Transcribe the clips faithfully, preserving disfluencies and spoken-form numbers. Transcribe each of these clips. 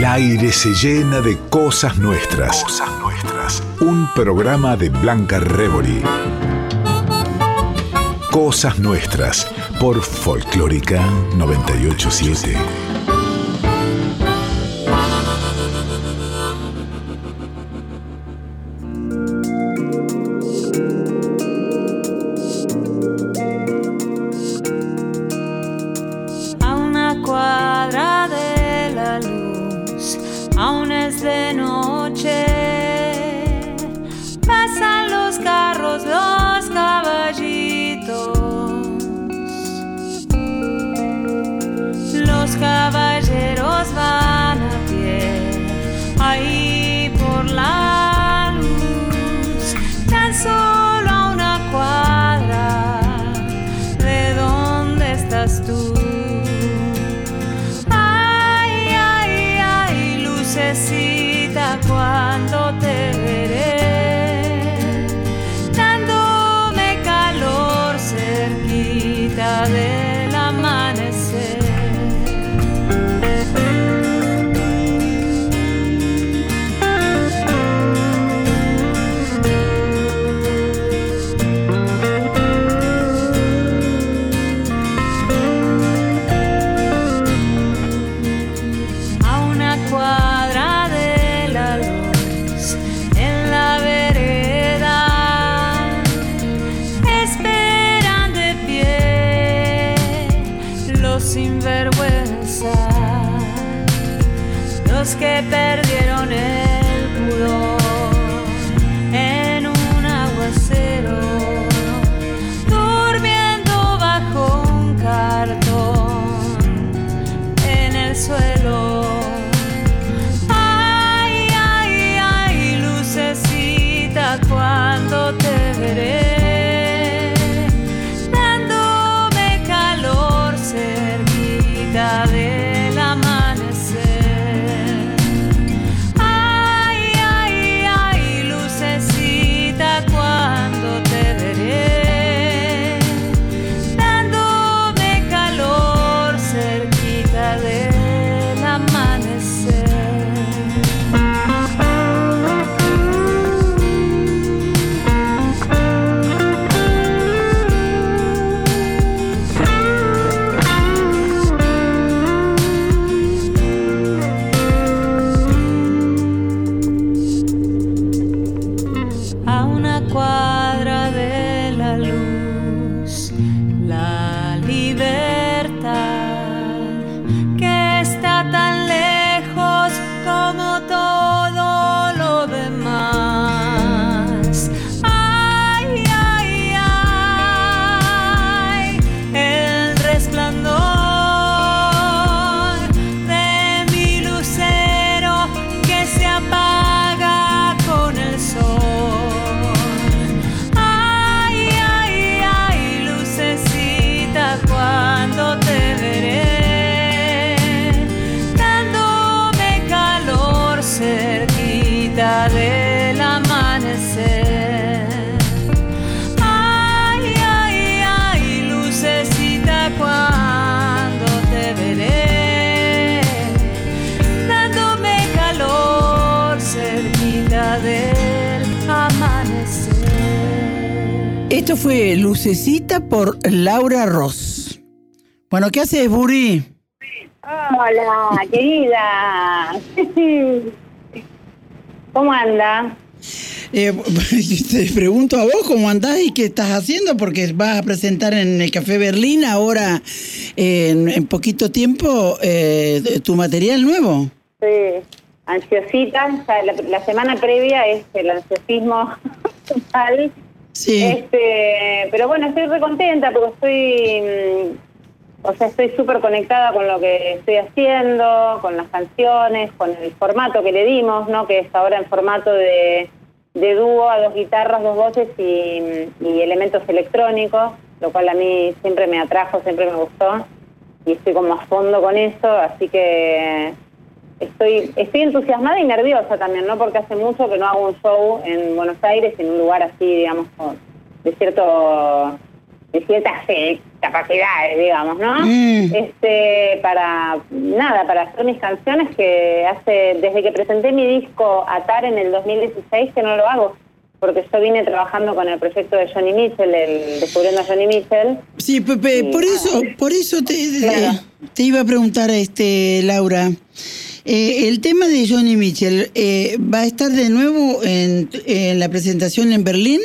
aire se llena de cosas nuestras. Cosas nuestras. Un programa de Blanca Rebori. Cosas nuestras por Folclórica noventa y ocho punto siete. A una cuadra de la luz, aún es de noche, pasan los carros, los caballitos. Los caballeros van a pie, ahí por la luz, tan solo a una cuadra de donde estás tú. Ay, ay, ay, lucecita, cuando te veré, dándome calor cerquita del amanecer. Sinvergüenza, los que perdieron el pudor en un aguacero, durmiendo bajo un cartón en el suelo. Ay, ay, ay, lucecita, cuando te veré, del amanecer. Ay, ay, ay, lucecita, cuando te veré, dándome calor cerquita del amanecer. Cuadra de la luz, la libertad que está tan lejos como todo lo demás. Ay, ay, ay, el resplandor de mi lucero que se apaga con el sol. Cuando te veré, dándome calor cerquita del amanecer. Ay, ay, ay, lucecita, cuando te veré, dándome calor cerquita del amanecer. Esto fue Lucecita por Laura Ross. Bueno, ¿qué haces, Buri? Hola, querida. ¿Cómo anda? Eh, te pregunto a vos cómo andás y qué estás haciendo, porque vas a presentar en el Café Berlín ahora, eh, en, en poquito tiempo, eh, tu material nuevo. Sí, ansiosita. La, la semana previa es el ansiosismo total. Sí. Este, pero bueno, estoy re contenta porque estoy, o sea, estoy súper conectada con lo que estoy haciendo, con las canciones, con el formato que le dimos, ¿no? Que es ahora en formato de, de dúo, a dos guitarras, dos voces y, y elementos electrónicos, lo cual a mí siempre me atrajo, siempre me gustó y estoy como a fondo con eso, así que estoy estoy entusiasmada y nerviosa también, ¿no? Porque hace mucho que no hago un show en Buenos Aires, en un lugar así, digamos, de cierto de cierta capacidades, digamos, ¿no? Mm. Este, para, nada, para hacer mis canciones que hace, desde que presenté mi disco Atar en el dos mil dieciséis que no lo hago, porque yo vine trabajando con el proyecto de Joni Mitchell, el Descubriendo a Joni Mitchell. Sí, Pepe, por eso, por eso te, Claro. te iba a preguntar, este, Laura. Eh, el tema de Joni Mitchell, eh, ¿va a estar de nuevo en, en la presentación en Berlín?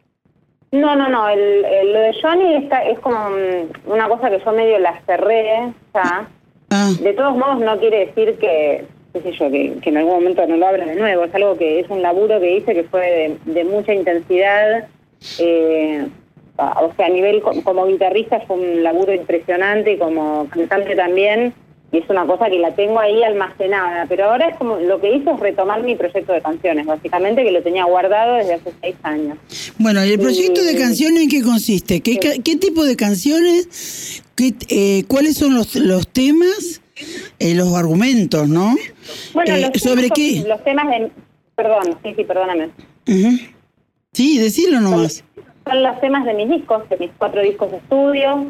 No, no, no, el, el- lo de Joni está, es como mm, una cosa que yo medio la cerré ya. Ah, De todos modos no quiere decir que, qué sé yo, que, que en algún momento no lo abra de nuevo. Es algo que es un laburo que hice que fue de, de mucha intensidad. Eh, o sea, a nivel co- como guitarrista fue un laburo impresionante y como cantante también. Y es una cosa que la tengo ahí almacenada. Pero ahora es como, lo que hice es retomar mi proyecto de canciones, básicamente, que lo tenía guardado desde hace seis años. bueno, ¿y el proyecto de Sí. canciones en qué consiste? ¿Qué, ca- qué tipo de canciones? ¿Qué, eh, ¿Cuáles son los, los temas? Eh, los argumentos, ¿no? Bueno, Eh, los temas ¿sobre son qué? Los temas de... Perdón, sí, sí, perdóname. Ujú. Sí, decilo nomás. Son los temas de mis discos, de mis cuatro discos de estudio,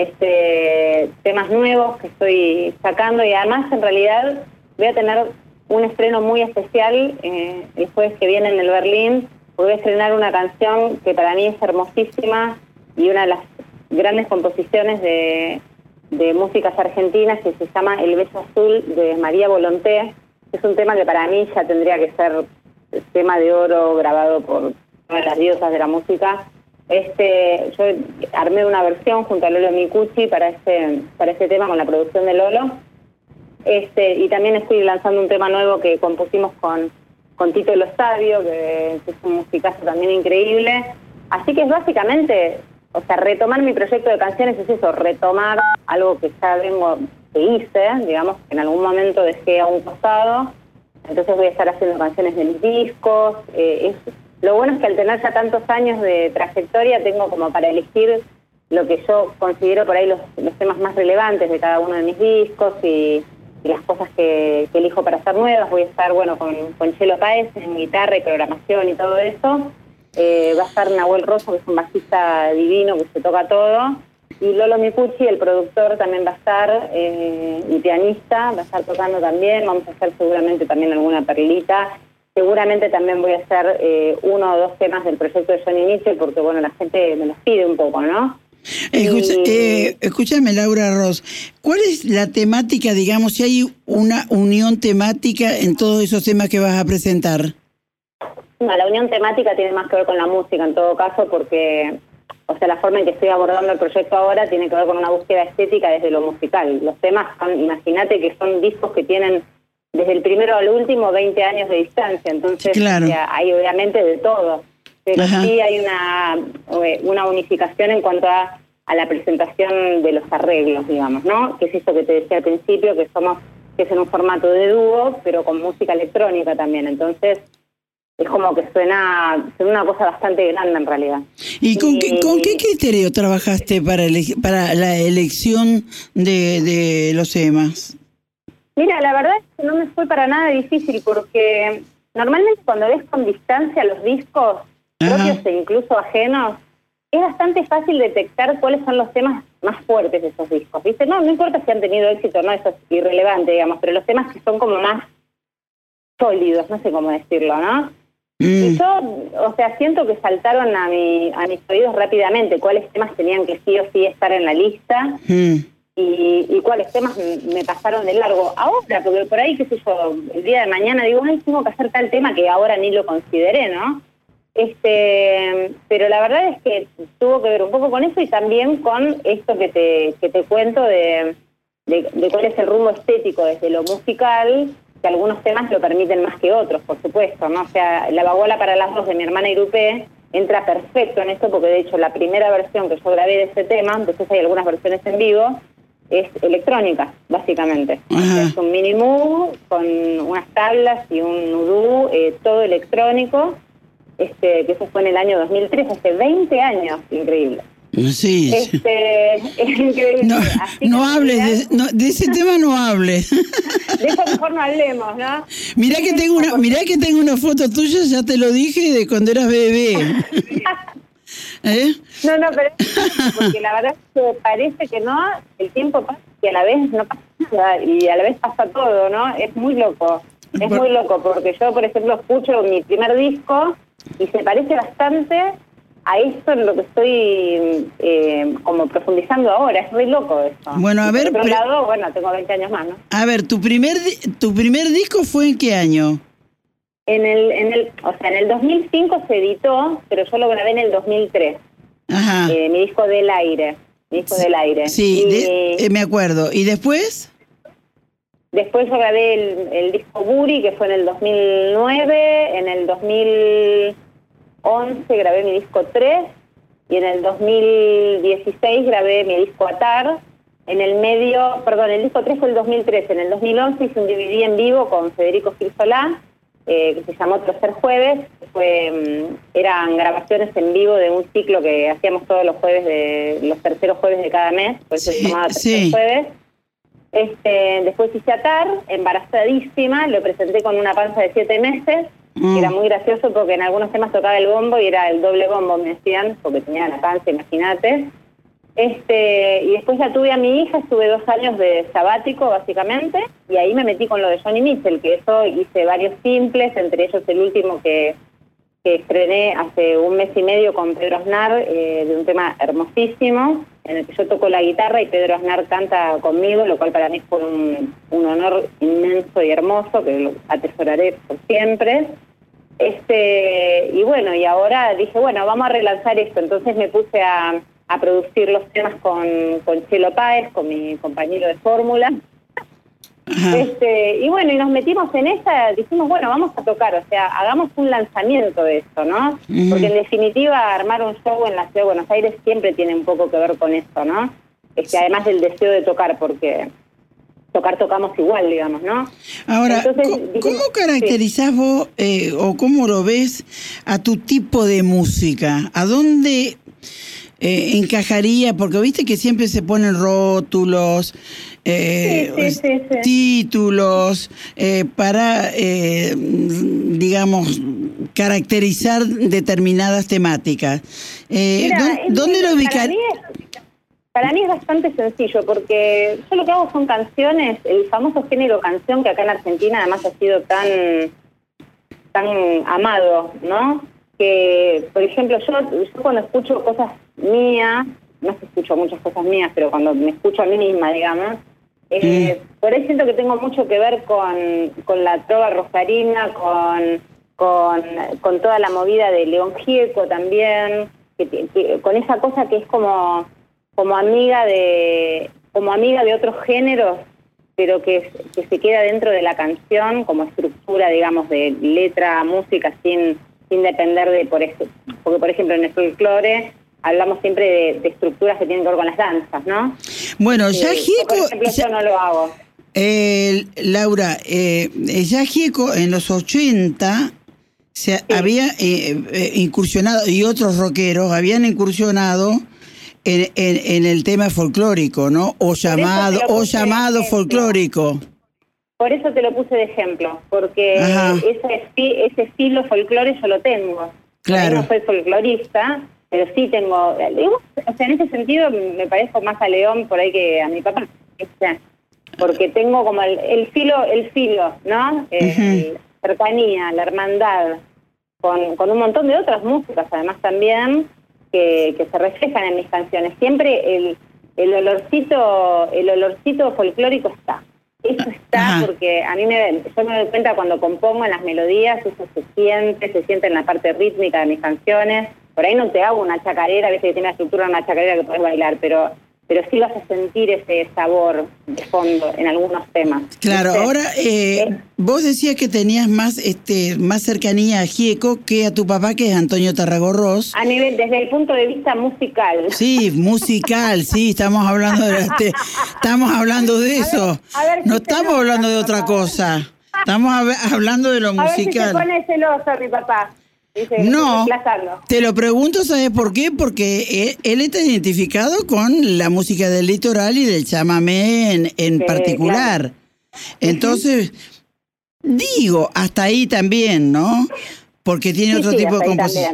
este, temas nuevos que estoy sacando y además en realidad voy a tener un estreno muy especial eh, el jueves que viene en el Berlín. Voy a estrenar una canción que para mí es hermosísima y una de las grandes composiciones de, de músicas argentinas que se llama El Beso Azul de María Volonté. Es un tema que para mí ya tendría que ser tema de oro grabado por todas las diosas de la música. Este, yo armé una versión junto a Lolo Micucci para este, para este tema con la producción de Lolo. Este, y también estoy lanzando un tema nuevo que compusimos con, con Tito Lo Estadio, que, que es un musicazo también increíble. Así que es básicamente, o sea, retomar mi proyecto de canciones es eso, retomar algo que ya vengo, que hice, digamos, que en algún momento dejé a un costado. Entonces voy a estar haciendo canciones de mis discos. Eh, es, lo bueno es que al tener ya tantos años de trayectoria tengo como para elegir lo que yo considero por ahí los, los temas más relevantes de cada uno de mis discos y, y las cosas que, que elijo para hacer nuevas. Voy a estar, bueno, con, con Chelo Páez en guitarra y programación y todo eso. Eh, va a estar Nahuel Rosso, que es un bajista divino, que se toca todo. Y Lolo Micucci, el productor, también va a estar, eh, y pianista, va a estar tocando también. Vamos a hacer seguramente también alguna perlita. Seguramente también voy a hacer eh, uno o dos temas del proyecto de Joni Mitchell, porque, bueno, la gente me los pide un poco, ¿no? Escucha, Y- eh, escúchame, Laura Ross, ¿cuál es la temática, digamos, si hay una unión temática en todos esos temas que vas a presentar? No, la unión temática tiene más que ver con la música, en todo caso, porque, o sea, la forma en que estoy abordando el proyecto ahora tiene que ver con una búsqueda estética desde lo musical. Los temas son, imagínate que son discos que tienen desde el primero al último veinte años de distancia, entonces Claro. o sea, hay obviamente de todo, pero Ajá. sí hay una, una unificación en cuanto a, a la presentación de los arreglos, digamos, ¿no? Que es eso que te decía al principio, que somos, que es en un formato de dúo, pero con música electrónica también, entonces es como que suena, suena una cosa bastante grande en realidad. ¿Y con, qué, Y- con qué criterio trabajaste para, ele- para la elección de, de los temas? Mira, la verdad es que no me fue para nada difícil porque normalmente cuando ves con distancia los discos Ajá. propios e incluso ajenos, es bastante fácil detectar cuáles son los temas más fuertes de esos discos, ¿viste? No, no importa si han tenido éxito o no, eso es irrelevante, digamos, pero los temas que son como más sólidos, no sé cómo decirlo, ¿no? Mm. Y yo, o sea, siento que saltaron a, mi, a mis oídos rápidamente cuáles temas tenían que sí o sí estar en la lista. Mm. Y, y cuáles temas me, me pasaron de largo ahora, porque por ahí, qué sé yo, el día de mañana digo, ay, tengo que hacer tal tema que ahora ni lo consideré, ¿no? Este, pero la verdad es que tuvo que ver un poco con eso y también con esto que te, que te cuento de, de, de cuál es el rumbo estético desde lo musical, que algunos temas lo permiten más que otros, por supuesto, ¿no? O sea, La Baguala para las dos de mi hermana Irupé entra perfecto en esto, porque de hecho la primera versión que yo grabé de ese tema, después hay algunas versiones en vivo, es electrónica, básicamente. O sea, es un mini moog con unas tablas y un udú, eh, todo electrónico, este, que eso fue en el año dos mil tres, hace veinte años, increíble. Sí. Este, es increíble. No, Así no que, hables, de, no, de ese tema no hables. De eso mejor no hablemos, ¿no? Mirá que tengo una, mirá que tengo una foto tuya, ya te lo dije, de cuando eras bebé. ¿Eh? No, no, pero porque la verdad es que parece que no, el tiempo pasa y a la vez no pasa nada y a la vez pasa todo, ¿no? Es muy loco, es muy loco porque yo, por ejemplo, escucho mi primer disco y se parece bastante a esto en lo que estoy eh, como profundizando ahora, es muy loco eso. Bueno, a y ver... por otro pre- lado, bueno, tengo veinte años más, ¿no? A ver, ¿tu primer, di- tu primer disco fue en qué año? En el, en el, o sea, en el dos mil cinco se editó, pero yo lo grabé en el dos mil tres. Ajá. Eh, mi disco Del Aire, mi disco Del Aire. Sí, Y de- eh, me acuerdo. ¿Y después? después yo grabé el, el disco Buri, que fue en el dos mil nueve, en el dos mil once grabé mi disco tres, y en el dos mil dieciséis grabé mi disco Atar. En el medio, perdón, el disco tres fue el dos mil trece, en el dos mil once hice un D V D en vivo con Federico Gil Solá, eh, que se llamó Tercer Jueves. Fue, eran grabaciones en vivo de un ciclo que hacíamos todos los jueves, de los terceros jueves de cada mes, por eso Sí, se llamaba Tercer sí. Jueves. Este, después hice Atar, embarazadísima, lo presenté con una panza de siete meses, Mm. que era muy gracioso porque en algunos temas tocaba el bombo y era el doble bombo, me decían, porque tenía la panza, imagínate. Este, y después ya tuve a mi hija, estuve dos años de sabático básicamente, y ahí me metí con lo de Johnny Mitchell, que eso hice varios simples, entre ellos el último que, que estrené hace un mes y medio con Pedro Aznar, eh, de un tema hermosísimo, en el que yo toco la guitarra y Pedro Aznar canta conmigo, lo cual para mí fue un, un honor inmenso y hermoso, que lo atesoraré por siempre. Este, y bueno, y ahora dije, bueno, vamos a relanzar esto, entonces me puse a... a producir los temas con, con Chelo Páez, con mi compañero de fórmula. Este, y bueno, y nos metimos en esa, dijimos, bueno, vamos a tocar, o sea, hagamos un lanzamiento de esto, ¿no? Uh-huh. Porque en definitiva, armar un show en la ciudad de Buenos Aires siempre tiene un poco que ver con esto, ¿no? Este, además del deseo de tocar, porque tocar tocamos igual, digamos, ¿no? Ahora, Entonces, ¿cómo, dijimos, ¿cómo caracterizás sí. vos eh, o cómo lo ves a tu tipo de música? ¿A dónde eh, encajaría? Porque viste que siempre se ponen rótulos, eh, Sí, sí, sí, sí. títulos, eh, para, eh, digamos, caracterizar determinadas temáticas. Eh, Mira, ¿dó- es- ¿Dónde lo para ubicar? mí es- Para mí es bastante sencillo, porque yo lo que hago son canciones, el famoso género canción que acá en Argentina además ha sido tan, tan amado, ¿no? Que, por ejemplo, yo, yo cuando escucho cosas mías, no es que escucho muchas cosas mías, pero cuando me escucho a mí misma, digamos, eh, mm. por ahí siento que tengo mucho que ver con, con la trova rosarina, con, con, con toda la movida de León Gieco también, que, que, con esa cosa que es como... como amiga de como amiga de otros géneros, pero que, que se queda dentro de la canción como estructura, digamos, de letra, música, sin sin depender de, por eso, porque por ejemplo en el folclore hablamos siempre de, de estructuras que tienen que ver con las danzas, ¿no? Bueno, ya eh, Gieco... Por ejemplo, ya, yo no lo hago. Eh, Laura, eh, ya Gieco en los ochenta... se sí. había eh, eh, incursionado, y otros rockeros habían incursionado en, en, en el tema folclórico, ¿no? O llamado, o llamado folclórico. Por eso te lo puse de ejemplo, porque ese, ese estilo folclore yo lo tengo. Claro. Yo no soy folclorista, pero sí tengo... Digo, o sea, en ese sentido me parezco más a León por ahí que a mi papá. O sea, porque tengo como el, el filo, el filo, ¿no? Eh, uh-huh. Cercanía, la hermandad, con, con un montón de otras músicas, además también, que, que se reflejan en mis canciones. Siempre el, el olorcito, el olorcito folclórico está. Eso está. Ajá. Porque a mí me, yo me doy cuenta cuando compongo en las melodías, eso se siente, se siente en la parte rítmica de mis canciones. Por ahí no te hago una chacarera, a veces que tiene la estructura de una chacarera que podés bailar, pero... pero sí vas a sentir ese sabor de fondo en algunos temas. Claro, ¿viste? Ahora, eh, ¿Eh? vos decías que tenías más este más cercanía a Gieco que a tu papá, que es Antonio Tarragorros. A nivel, desde el punto de vista musical. Sí, musical, sí, estamos hablando de este, estamos hablando de eso. A ver, a ver si no estamos hablando de otra cosa. Estamos a, hablando de lo musical. A ver si se pone celoso mi papá. Dice, no, te lo pregunto, ¿sabes por qué? Porque él, él está identificado con la música del litoral y del chamamé en, en sí, particular. Claro. Entonces, uh-huh. digo, hasta ahí también, ¿no? Porque tiene sí, otro sí, tipo de composición.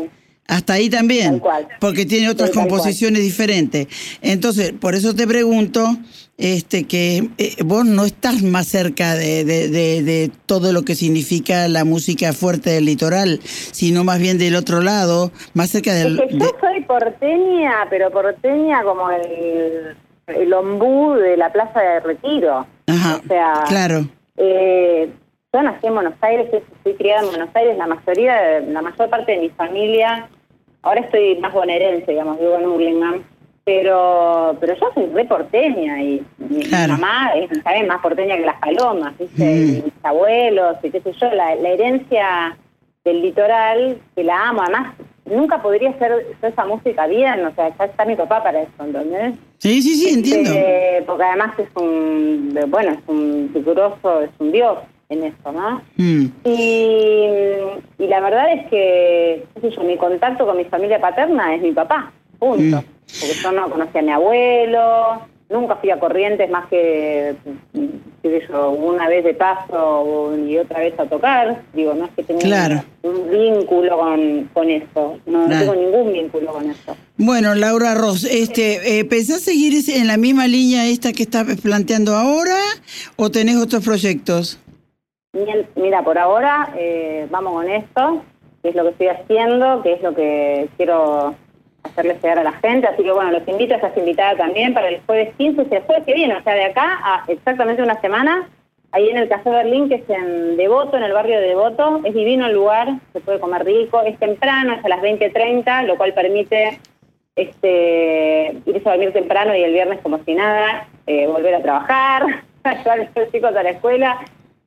Hasta ahí también, Tal cual. porque tiene otras Sí, tal composiciones diferentes. Entonces, por eso te pregunto, este, que eh, vos no estás más cerca de, de, de, de todo lo que significa la música fuerte del litoral, sino más bien del otro lado, más cerca del... Es que yo de... soy porteña, pero porteña como el, el ombú de la Plaza de Retiro. Ajá, o sea, claro. Eh, yo nací en Buenos Aires, fui criada en Buenos Aires, la mayoría, la mayor parte de mi familia, ahora estoy más bonaerense, digamos, vivo en Hurlingham, pero pero yo soy re porteña y mi Claro. mamá es, ¿sabes? Más porteña que las palomas, ¿viste? Mm. Y mis abuelos, y qué sé yo, la, la herencia del litoral, que la amo, además nunca podría hacer yo esa música bien, o sea, ya está mi papá para eso, ¿entendés? Sí, sí, sí, entiendo. Eh, porque además es un, bueno, es un figuroso, es un dios en eso, ¿no? Mm. Y, y la verdad es que, qué sé yo, mi contacto con mi familia paterna es mi papá, punto. Mm. Porque yo no conocí a mi abuelo, nunca fui a Corrientes más que, qué sé yo, una vez de paso y otra vez a tocar. Digo, no es que tenga Claro. un vínculo con, con eso, no, no Claro. tengo ningún vínculo con eso. Bueno, Laura Ross, este, eh, ¿pensás seguir en la misma línea esta que estás planteando ahora o tenés otros proyectos? Bien, mira, por ahora eh, vamos con esto, que es lo que estoy haciendo, que es lo que quiero hacerles llegar a la gente, así que bueno, los invito, estás invitada también para el jueves quince, o sea, el jueves que viene, o sea, de acá a exactamente una semana, ahí en el Café Berlín, que es en Devoto, en el barrio de Devoto, es divino el lugar, se puede comer rico, es temprano, es a las veinte treinta, lo cual permite este irse a dormir temprano y el viernes como si nada, eh, volver a trabajar, llevar a los chicos a la escuela.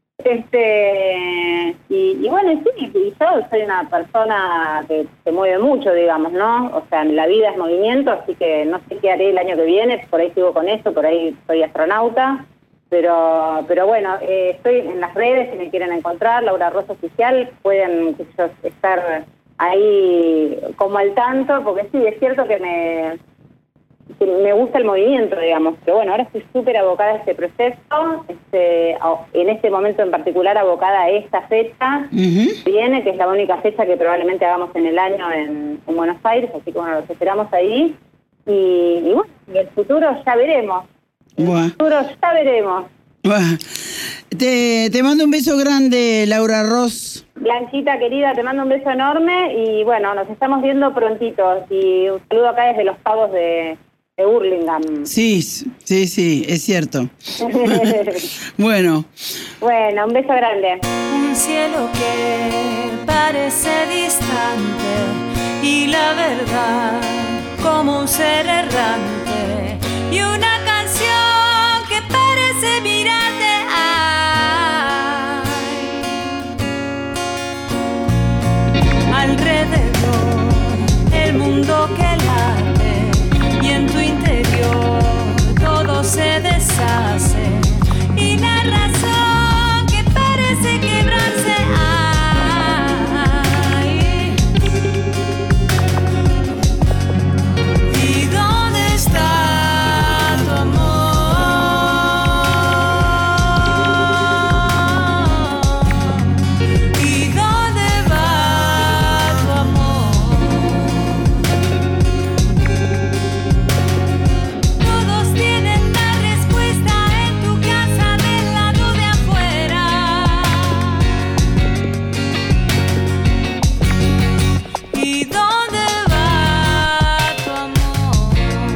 Este y, y bueno, sí, y yo soy una persona que se mueve mucho, digamos, ¿no? O sea, la vida es movimiento, así que no sé qué haré el año que viene, por ahí sigo con eso, por ahí soy astronauta, pero pero bueno, eh, estoy en las redes, si me quieren encontrar, Laura Ross Oficial, pueden qué sé yo, estar ahí como al tanto, porque sí, es cierto que me... me gusta el movimiento, digamos, pero bueno, ahora estoy súper abocada a este proceso, este, en este momento en particular abocada a esta fecha, Uh-huh. viene, que es la única fecha que probablemente hagamos en el año en, en Buenos Aires, así que bueno, los esperamos ahí, y, y bueno, en el futuro ya veremos, en Buah. el futuro ya veremos. Buah. Te, te mando un beso grande, Laura Ross. Blanquita querida, te mando un beso enorme, y bueno, nos estamos viendo prontito, y un saludo acá desde los pagos de... de Hurlingham. Sí, sí, sí, es cierto. Bueno. Bueno, un beso grande. Un cielo que parece distante y la verdad como un ser errante y una canción que parece mirarte. Ay. Alrededor el mundo que late y en tu interior todo se deshace y la razón que parece quebrarse. Ay. ¿Y dónde está tu amor? ¿Y dónde va tu amor? Todos tienen la respuesta en tu casa del lado de afuera. ¿Y dónde va tu amor?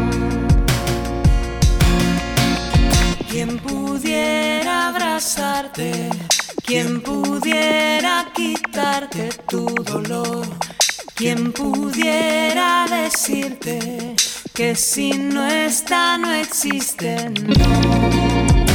Quien pudiera abrazarte, quien pudiera quitarte tu dolor, quien pudiera decirte que si no está no existe, no.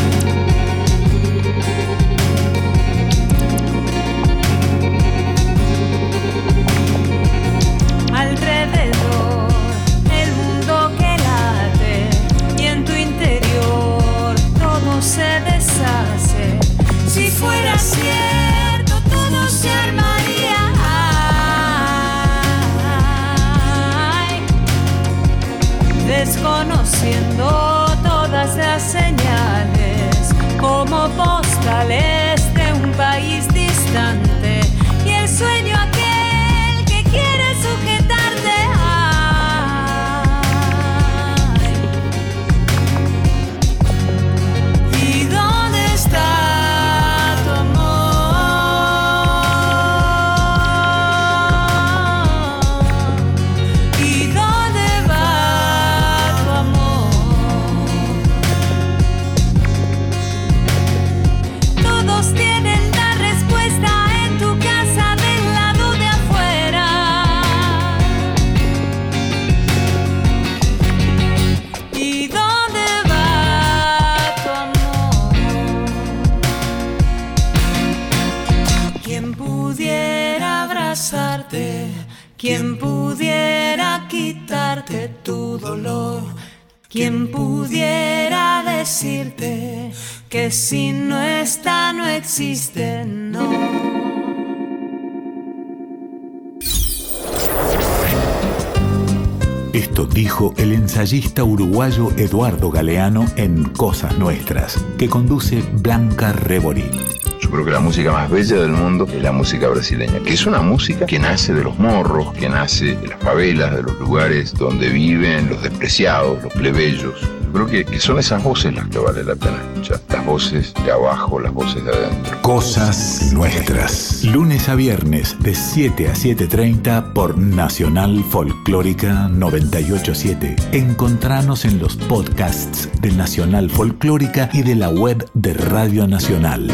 Alrededor el mundo que late y en tu interior todo se deshace. Si fuera cierto todo se armaría. Ay. Desconociendo todas las señales como postales de un país distante y el sueño aquel que quiere sujetar. ¿Quién pudiera quitarte tu dolor? ¿Quién pudiera decirte que si no está, no existe, no? Esto dijo el ensayista uruguayo Eduardo Galeano en Cosas Nuestras, que conduce Blanca Rebori. Yo creo que la música más bella del mundo es la música brasileña, que es una música que nace de los morros, que nace de las favelas, de los lugares donde viven los despreciados, los plebeyos. Yo creo que, que son esas voces las que vale la pena escuchar, las voces de abajo, las voces de adentro. Cosas Nuestras, lunes a viernes de siete a siete treinta por Nacional Folclórica noventa y ocho punto siete. Encontranos en los podcasts de Nacional Folclórica y de la web de Radio Nacional.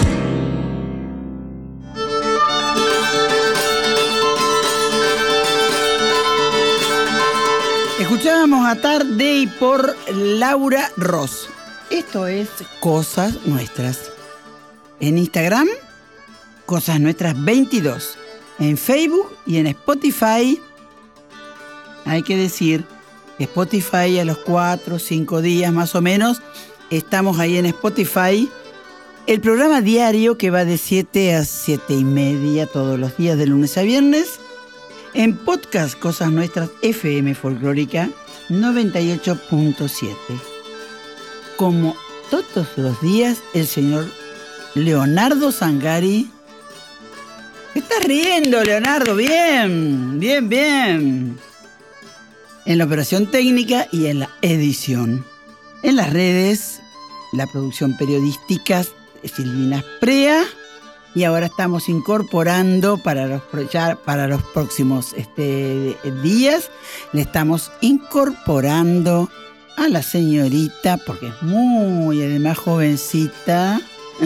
Escuchábamos a Tarde y por Laura Ross. Esto es Cosas Nuestras. En Instagram, Cosas Nuestras veintidós. En Facebook y en Spotify. Hay que decir, Spotify a los cuatro o cinco días más o menos. Estamos ahí en Spotify. El programa diario que va de siete a siete y media todos los días de lunes a viernes. En podcast Cosas Nuestras F M Folclórica noventa y ocho punto siete. Como todos los días, el señor Leonardo Zangari. ¿Qué estás riendo, Leonardo? Bien, bien, bien. En la operación técnica y en la edición. En las redes, la producción periodística Silvina Sprea. Y ahora estamos incorporando para los, ya para los próximos este, días, le estamos incorporando a la señorita, porque es muy, además, jovencita,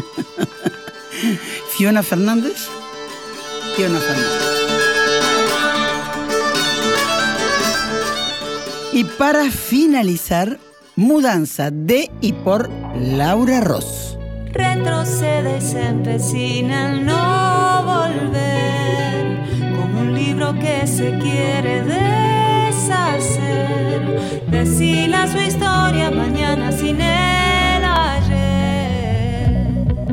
Fiona Fernández. Fiona Fernández. Y para finalizar, Mudanza de y por Laura Ross. Retrocede y se empecina en no volver, como un libro que se quiere deshacer. Decila su historia mañana sin el ayer.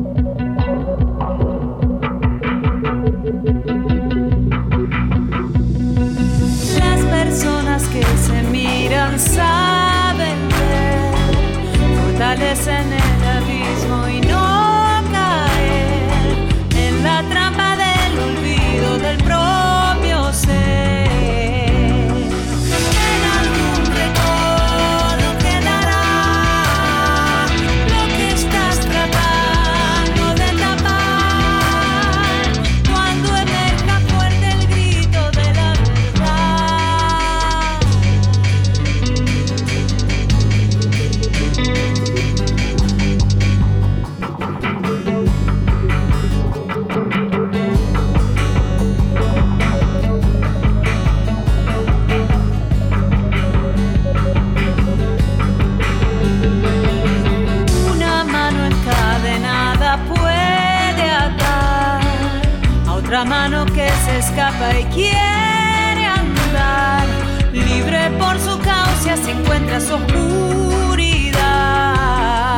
Las personas que se miran saben ver, fortalecen el abismo y no caer en la trampa del olvido del propio ser. En algún recuerdo quedará lo que estás tratando de tapar cuando emerja fuerte el grito de la verdad. La mano que se escapa y quiere andar libre por su causa, se encuentra su oscuridad.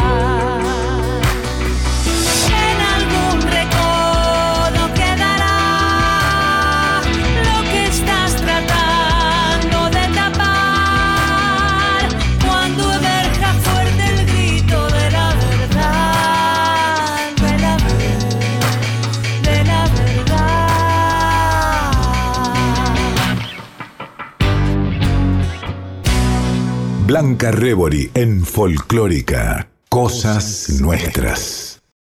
En algún recodo quedará lo que estás tratando de tapar cuando emerja fuerte el grito de la verdad, de la verdad, de la verdad. Blanca Rebori en Folclórica. Cosas Nuestras.